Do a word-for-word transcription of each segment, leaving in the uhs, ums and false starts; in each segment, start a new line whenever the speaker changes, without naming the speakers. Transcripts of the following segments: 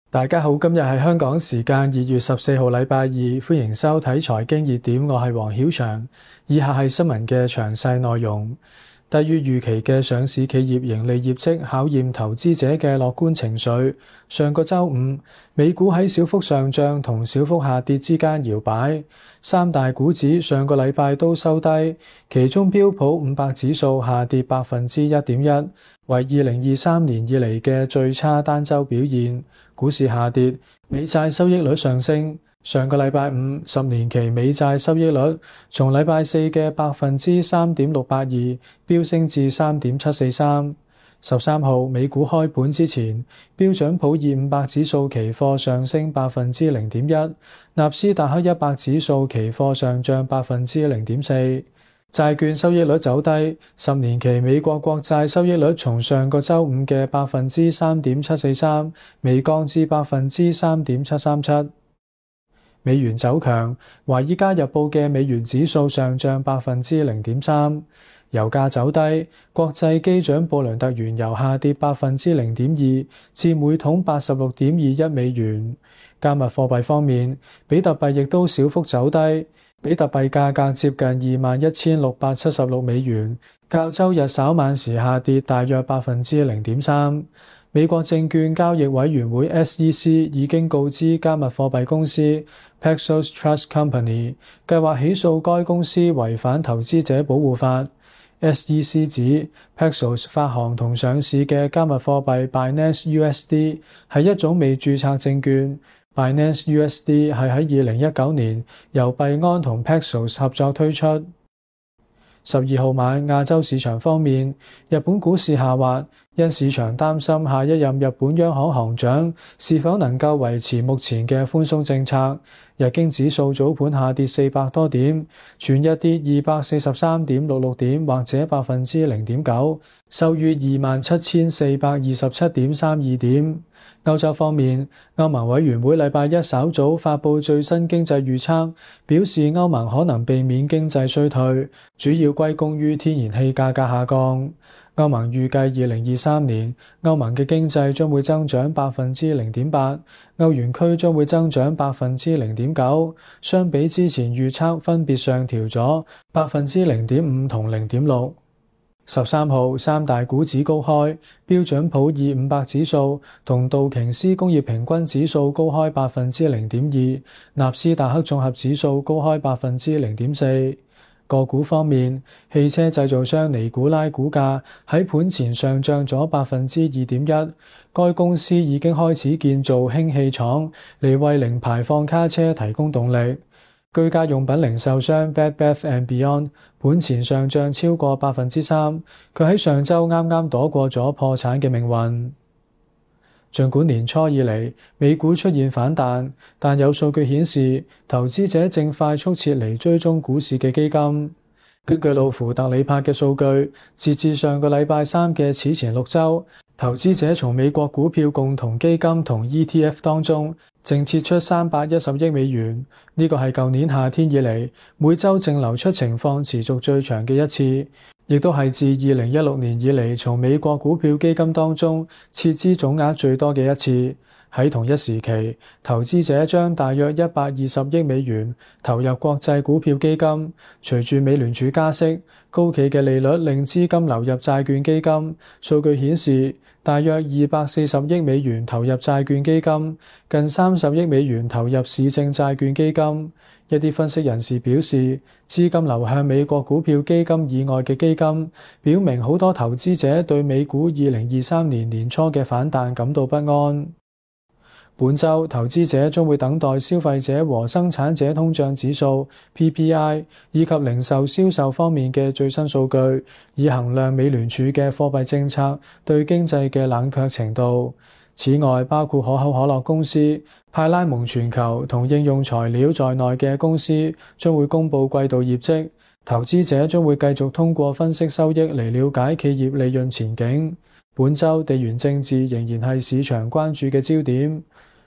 大家好，今日係香港時間二月十四號禮拜二，歡迎收睇財經熱點，我係黃曉翔。以下係新聞嘅詳細內容。低於預期嘅上市企業盈利業績考驗投資者嘅樂觀情緒。上個週五，美股喺小幅上漲同小幅下跌之間搖擺，三大股指上個禮拜都收低，其中標普五百指數下跌百分之一點一，為二零二三年以嚟嘅最差單週表現。股市下跌，美債收益率上升。上個禮拜五，十年期美債收益率從禮拜四嘅百分之三點六八二飆升至三點七四三。十三號美股開盤之前，標準普爾五百指數期貨上升百分之零點一，納斯達克一百指數期貨上漲百分之零點四。債券收益率走低，十年期美國國債收益率從上個週五嘅百分之三點七四三微降至百分之三點七三七。美元走強，華爾街日報嘅美元指數上漲百分之零點三。油價走低，國際基準布倫特原油下跌百分之零點二，至每桶八十六點二一美元。加密貨幣方面，比特幣亦都小幅走低。比特幣價格接近二萬一千六百七十六美元，較周日稍晚時下跌大約百分之零點三。美國證券交易委員會 S E C 已經告知加密貨幣公司 Paxos Trust Company 計劃起訴該公司違反投資者保護法。S E C 指 Paxos 發行同上市嘅加密貨幣 Binance U S D 係一種未註冊證券。Binance U S D 係喺二零一九年由幣安同 Paxos 合作推出。十二號晚亞洲市場方面，日本股市下滑，因市場擔心下一任日本央行行長是否能夠維持目前嘅寬鬆政策。日經指數早盤下跌四百多點，全日跌二百四十三點六六點，或者百分之零點九，收於二萬七千四百二十七點三二點。歐洲方面，歐盟委員會禮拜一稍早發布最新經濟預測，表示歐盟可能避免經濟衰退，主要歸功於天然氣價格下降。歐盟預計二零二三年歐盟嘅經濟將會增長百分之零點八，歐元區將會增長百分之零點九，相比之前預測分別上調咗百分之零點五同零點六。十三號三大股指高開，標準普爾五百指數同道瓊斯工業平均指數高開百分之零點二，納斯達克綜合指數高開百分之零點四。個股方面，汽車製造商尼古拉股價喺盤前上漲咗百分之二點一，該公司已經開始建造氫氣廠嚟為零排放卡車提供動力。居家用品零售商 Bed Bath and Beyond 盤前上漲超過百分之三，佢喺上週啱啱躲過咗破產嘅命運。儘管年初以嚟美股出現反彈，但有數據顯示投資者正快速撤離追蹤股市嘅基金。根據路孚特里柏嘅數據，截至上個禮拜三嘅此前六週，投資者從美國股票共同基金同 E T F 當中淨撤出三百一十億美元，呢個係舊年夏天以嚟每週淨流出情況持續最長嘅一次，亦都係自二零一六年以嚟從美國股票基金當中撤資總額最多嘅一次。喺同一時期，投資者將大約一百二十億美元投入國際股票基金。隨住美聯儲加息，高企嘅利率令資金流入債券基金。數據顯示，大約二百四十億美元投入債券基金，近三十億美元投入市政債券基金。一啲分析人士表示，資金流向美國股票基金以外嘅基金，表明好多投資者對美股二零二三年年初嘅反彈感到不安。本週投資者將會等待消費者和生產者通脹指數 P P I 以及零售銷售方面嘅最新數據，以衡量美聯儲嘅貨幣政策對經濟嘅冷卻程度。此外，包括可口可樂公司、派拉蒙全球同應用材料在內嘅公司將會公布季度業績，投資者將會繼續通過分析收益嚟了解企業利潤前景。本週地緣政治仍然係市場關注嘅焦點。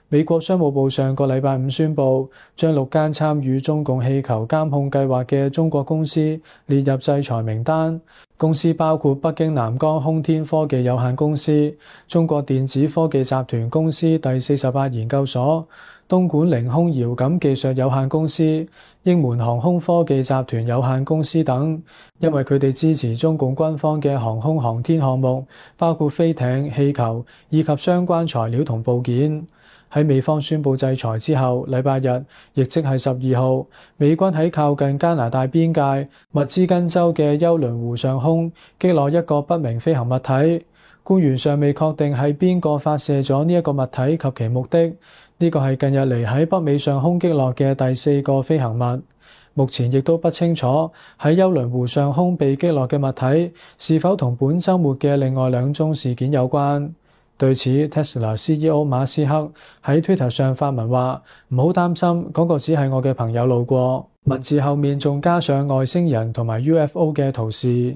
美國商務部上個禮拜五宣布，將六間參與中共氣球監控計劃嘅中國公司列入制裁名單。公司包括北京南江空天科技有限公司、中國電子科技集團公司第四十八研究所、東莞凌空遙感技術有限公司、英門航空科技集團有限公司等，因為佢哋支持中共軍方嘅航空航天項目，包括飛艇、氣球以及相關材料同部件。喺美方宣布制裁之後，禮拜日，亦即係十二號，美軍喺靠近加拿大邊界密茲根州嘅休倫湖上空擊落一個不明飛行物體。官員尚未確定係邊個發射咗呢一個物體及其目的。呢個係近日嚟喺北美上空擊落嘅第四個飛行物。目前亦都不清楚喺休倫湖上空被擊落嘅物體是否同本週末嘅另外兩宗事件有關。對此 ，Tesla C E O 馬斯克喺 Twitter 上發文話：唔好擔心，嗰個只係我嘅朋友路過。文字後面仲加上外星人同埋 U F O 嘅圖示。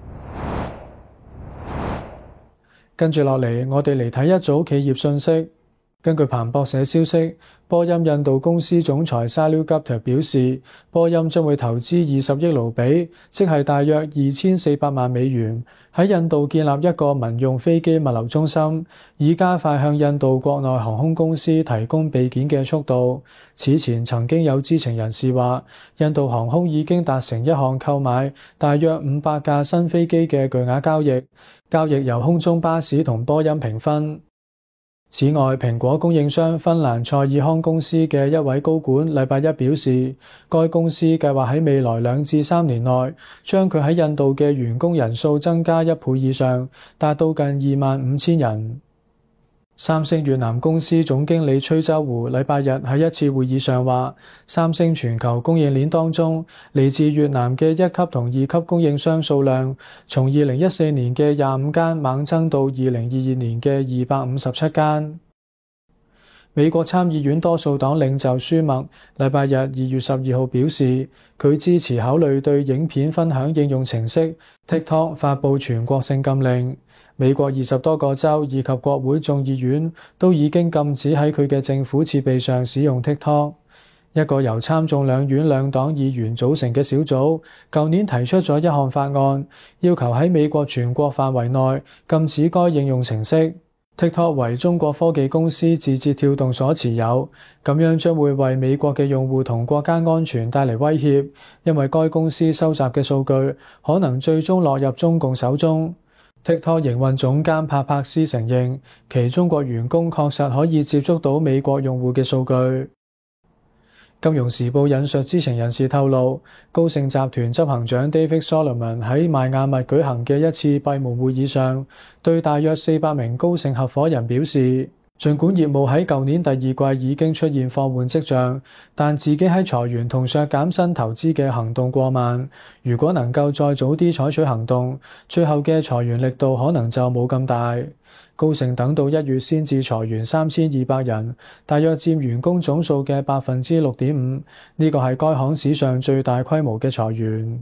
跟住落嚟，我哋嚟睇一組企業信息。根據彭博社消息，波音印度公司總裁 Salil Gupta 表示，波音將會投資二十億盧比，即係大約二千四百萬美元，喺印度建立一個民用飛機物流中心，以加快向印度國內航空公司提供備件嘅速度。此前曾經有知情人士話，印度航空已經達成一項購買大約五百架新飛機嘅巨額交易，交易由空中巴士同波音平分。此外，蘋果供應商芬蘭賽爾康公司嘅一位高管禮拜一表示，該公司計劃喺未來兩至三年內將佢喺印度嘅員工人數增加一倍以上，達到近二萬五千人。三星越南公司總經理崔周湖禮拜日喺一次會議上話，三星全球供應鏈當中嚟自越南嘅一級同二級供應商數量，從二零一四年嘅廿五間猛增到二零二二年嘅二百五十七間。美國參議院多數黨領袖舒默禮拜日二月十二號表示，佢支持考慮對影片分享應用程式 TikTok 發布全國性禁令。美國二十多個州以及國會眾議院都已經禁止喺佢嘅政府設備上使用 TikTok。一個由參眾兩院兩黨議員組成嘅小組，舊年提出咗一項法案，要求喺美國全國範圍內禁止該應用程式。TikTok 為中國科技公司字節跳動所持有，咁樣將會為美國嘅用戶同國家安全帶嚟威脅，因為該公司收集嘅數據可能最終落入中共手中。TikTok 營運總監帕柏斯承認，其中國員工確實可以接觸到美國用戶嘅數據。金融時報引述知情人士透露，高盛集團執行長 David Solomon 喺邁阿密舉行嘅一次閉門會議上，對大約四百名高盛合夥人表示，儘管業務喺舊年第二季已經出現放緩跡象，但自己喺裁員同削減新投資嘅行動過慢。如果能夠再早啲採取行動，最後嘅裁員力度可能就冇咁大。高盛等到一月先至裁員三千二百人，大約佔員工總數嘅百分之六點五。呢個係該行史上最大規模嘅裁員。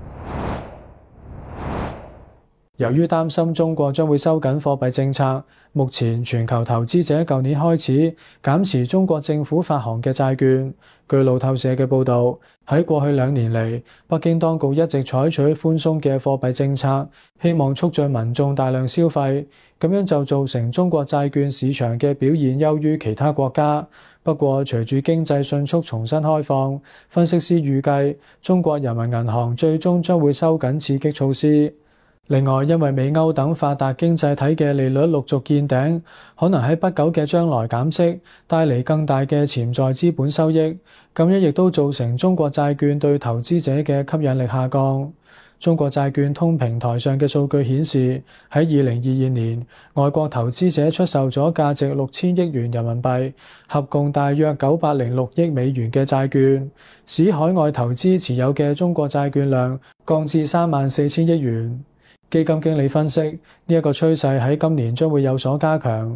由於擔心中國將會收緊貨幣政策，目前全球投資者舊年開始減持中國政府發行嘅債券。據路透社嘅報導，喺過去兩年嚟，北京當局一直採取寬鬆嘅貨幣政策，希望促進民眾大量消費，咁樣就造成中國債券市場嘅表現優於其他國家。不過，隨住經濟迅速重新開放，分析師預計中國人民銀行最終將會收緊刺激措施。另外，因為美歐等發達經濟體嘅利率陸續見頂，可能喺不久嘅將來減息，帶嚟更大嘅潛在資本收益，咁樣亦都造成中國債券對投資者嘅吸引力下降。中國債券通平台上嘅數據顯示，喺二零二二年，外國投資者出售咗價值六千億元人民幣，合共大約九百零六億美元嘅債券，使海外投資持有嘅中國債券量降至三萬四千億元。基金經理分析，呢一個趨勢喺今年將會有所加強。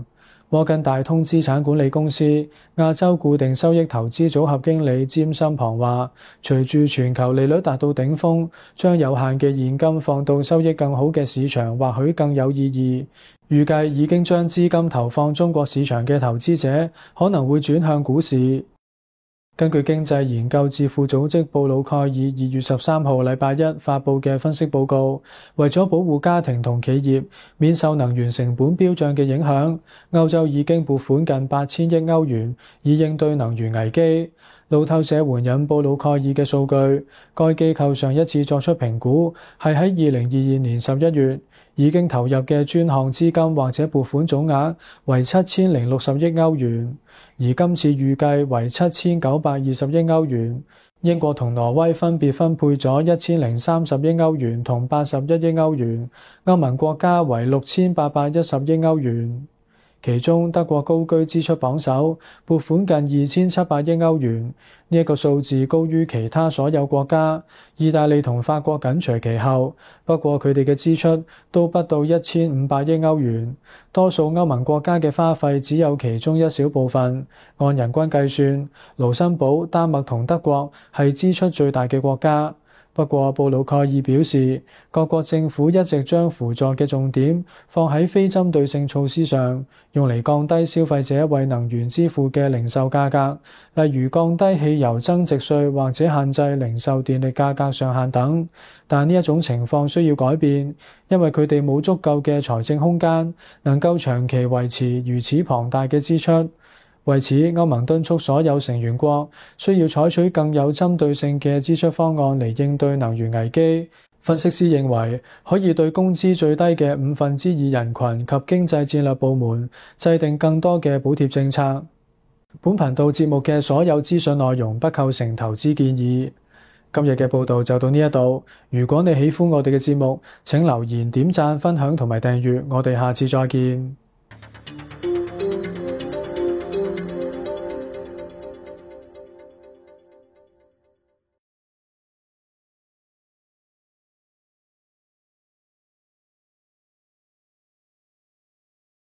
摩根大通資產管理公司亞洲固定收益投資組合經理詹森龐話，隨住全球利率達到頂峰，將有限嘅現金放到收益更好嘅市場，或許更有意義。預計已經將資金投放中國市場嘅投資者可能會轉向股市。根據經濟研究智庫組織布魯蓋爾二月十三號禮拜一發佈嘅分析報告，為咗保護家庭同企業免受能源成本飆漲嘅影響，歐洲已經撥款近八千億歐元以應對能源危機。路透社援引布魯蓋爾嘅數據，該機構上一次作出評估係喺二零二二年十一月，已經投入嘅專項資金或者撥款總額為七千零六十億歐元，而今次預計為七千九百二十億歐元。英國同挪威分別分配咗一千零三十億歐元同八十一億歐元，歐盟國家為六千八百一十億歐元。其中德國高居支出榜首，撥款近二千七百億歐元，呢一個數字高於其他所有國家。意大利同法國緊隨其後，不過佢哋嘅支出都不到一千五百億歐元。多數歐盟國家嘅花費只有其中一小部分。按人均計算，盧森堡、丹麥同德國係支出最大嘅國家。不過，布魯蓋爾表示，各國政府一直將輔助嘅重點放喺非針對性措施上，用嚟降低消費者為能源支付嘅零售價格，例如降低汽油增值稅或者限制零售電力價格上限等。但呢一種情況需要改變，因為佢哋冇足夠嘅財政空間，能夠長期維持如此龐大嘅支出。為此，歐盟敦促所有成員國需要採取更有針對性嘅支出方案嚟應對能源危機。分析師認為，可以對工資最低嘅五分之二人群及經濟戰略部門制定更多嘅補貼政策。本頻道節目嘅所有資訊內容不構成投資建議。今日嘅報道就到呢一度。如果你喜歡我哋嘅節目，請留言、點讚、分享同埋訂閱。我哋下次再見。